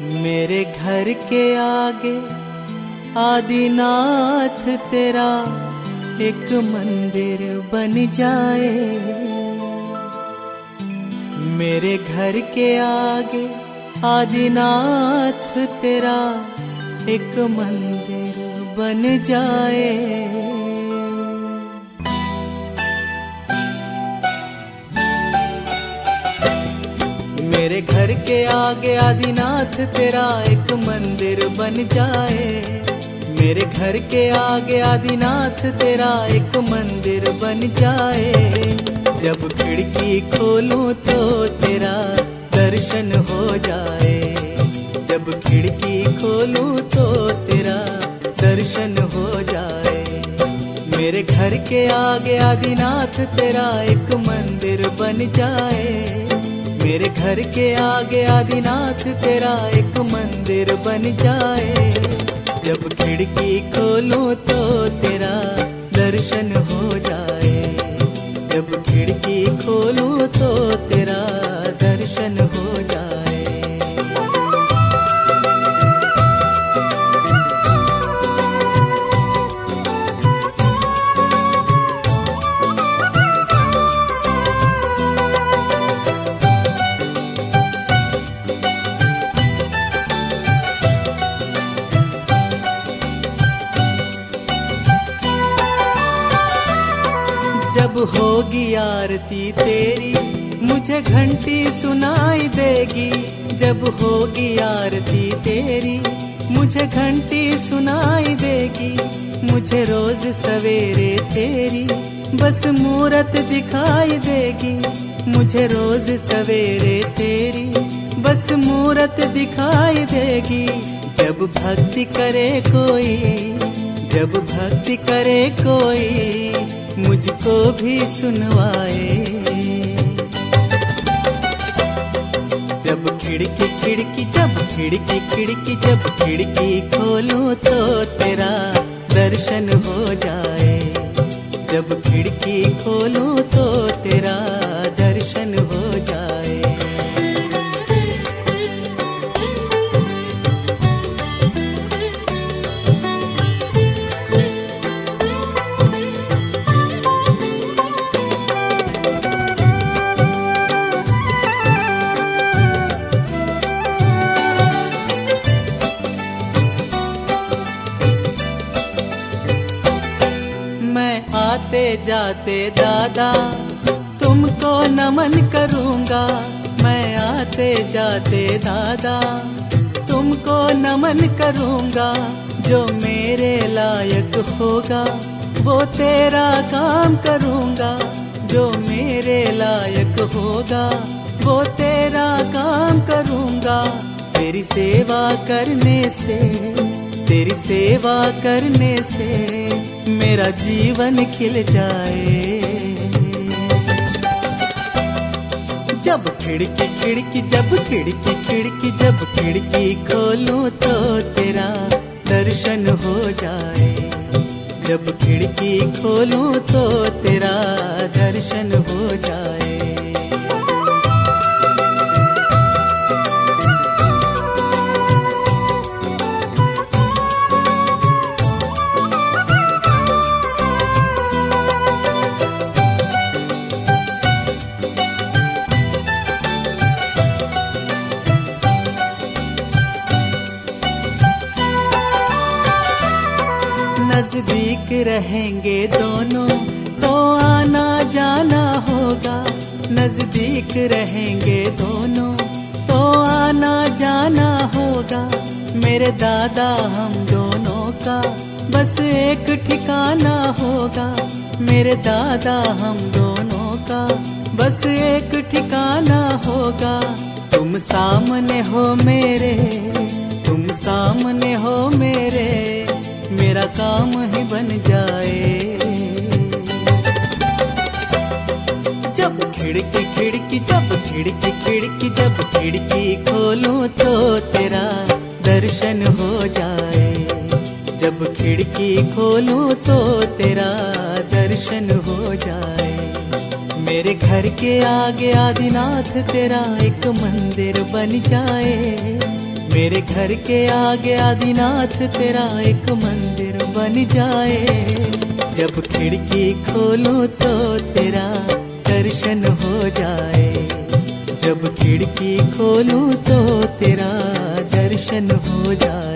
मेरे घर के आगे आदिनाथ तेरा एक मंदिर बन जाए। मेरे घर के आगे आदिनाथ तेरा एक मंदिर बन जाए। मेरे घर के आगे आदिनाथ तेरा एक मंदिर बन जाए। मेरे घर के आगे आदिनाथ तेरा एक मंदिर बन जाए। जब खिड़की खोलूं तो तेरा दर्शन हो जाए। जब खिड़की खोलूं तो तेरा दर्शन हो जाए। मेरे घर के आगे आदिनाथ तेरा एक मंदिर बन जाए। मेरे घर के आगे आदिनाथ तेरा एक मंदिर बन जाए। जब खिड़की खोलूं तो तेरा दर्शन हो जाए। जब खिड़की खोलूं तो तेरा दर्शन हो जाए। जब होगी आरती तेरी मुझे घंटी सुनाई देगी। जब होगी आरती तेरी मुझे घंटी सुनाई देगी। मुझे रोज सवेरे तेरी बस मूरत दिखाई देगी। मुझे रोज सवेरे तेरी बस मूरत दिखाई देगी। जब भक्ति करे कोई, जब भक्ति करे कोई मुझको भी सुनवाए। जब खिड़की खिड़की जब खिड़की खिड़की जब खिड़की खोलूं तो तेरा दर्शन हो जाए। जब खिड़की खोलूं तो तेरा दर्शन हो जाए। आते जाते दादा तुमको नमन करूंगा। मैं आते जाते दादा तुमको नमन करूंगा। जो मेरे लायक होगा वो तेरा काम करूंगा। जो मेरे लायक होगा वो तेरा काम करूंगा। तेरी सेवा करने से, तेरी सेवा करने से मेरा जीवन खिल जाए। जब खिड़की खिड़की जब खिड़की खिड़की जब खिड़की खोलूं तो तेरा दर्शन हो जाए। जब खिड़की खोलूं तो तेरा दर्शन हो जाए। नजदीक रहेंगे दोनों तो आना जाना होगा। नजदीक रहेंगे दोनों तो आना जाना होगा। मेरे दादा हम दोनों का बस एक ठिकाना होगा। मेरे दादा हम दोनों का बस एक ठिकाना होगा। तुम सामने हो मेरे, तुम सामने हो मेरे, मेरा काम ही बन जाए। जब खिड़की खिड़की जब खिड़की खिड़की जब खिड़की खोलूं तो तेरा दर्शन हो जाए। जब खिड़की खोलूं तो तेरा दर्शन हो जाए। मेरे घर के आगे आदिनाथ तेरा एक मंदिर बन जाए। मेरे घर के आगे आदिनाथ तेरा एक मंदिर बन जाए। जब खिड़की खोलूं तो तेरा दर्शन हो जाए। जब खिड़की खोलूं तो तेरा दर्शन हो जाए।